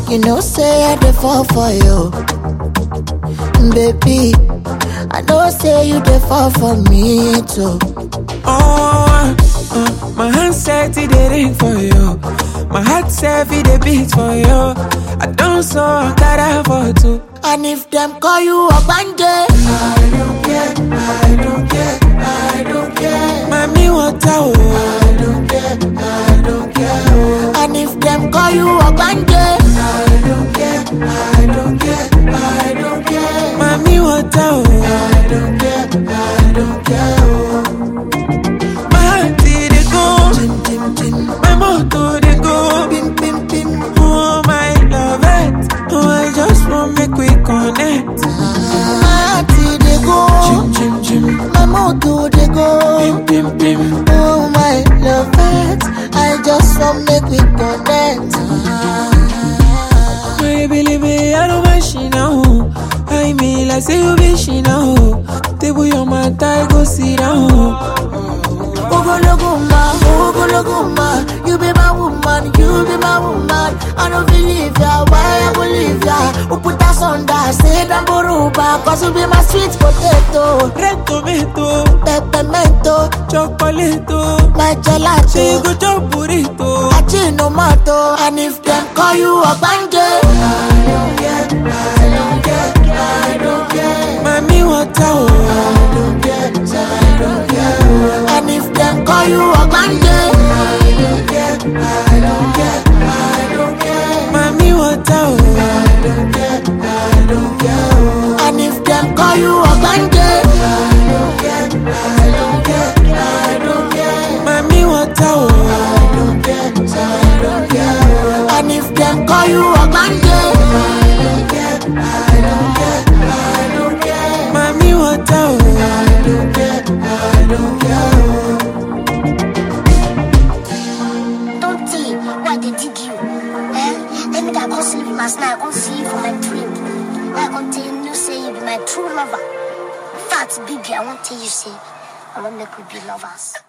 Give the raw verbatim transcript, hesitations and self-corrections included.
You know say I dey fall for you, baby. I know say you dey fall for me too. Oh, uh, my hand said it dey ring for you. My heart said it dey beat for you. I don't so gotta for two. And if them call you a bandit, I don't care, I don't care, I don't care. Mami, what I I don't care, I don't care. Oh. And if them call you a bandit, I don't care, I don't care, I don't care. Mami, what I I don't care, I don't care. Oh. My heart did it go, Tim, tim, tim. my motor did go, Pim, pim, pim. oh my love it. Oh, I just want make we connect. My heart dey go, Chim, chim, chim. my motor dey go. Pim, pim, pim. Oh my love it, I just want make we connect. My baby, I don't mind she now. I mean, like say you be she now. Table your mat, I go sit down. Ogologuma, Ogologuma, you be my woman, you be my woman. I don't believe ya, why I will leave ya? Who put us on that, say that boruba, cause you be my sweet potato. Red tomato, Peppermento, chocolate, my gelato. say go chop burrito. Achinomato, and if them call you a bandit, I don't care, I don't care, I don't care. Mami, what I I don't care, I don't care. And if them call you a bandit, I don't care, I don't care, I don't care. Mami, what I I don't care, I don't care. And if them call you a bandit, I don't care, I don't care, I don't care. Mami, what I I don't care, I don't care. And if them call you a bandit, I don't care, I don't care, I don't care. Mami, what I I don't care, I don't care. Don't tell why they dig you. Eh? Let me that go sleep last night. I go see you for my dream. I go tell you, say you be my true lover. Fat baby, I won't tell you, say I won't make we be lovers.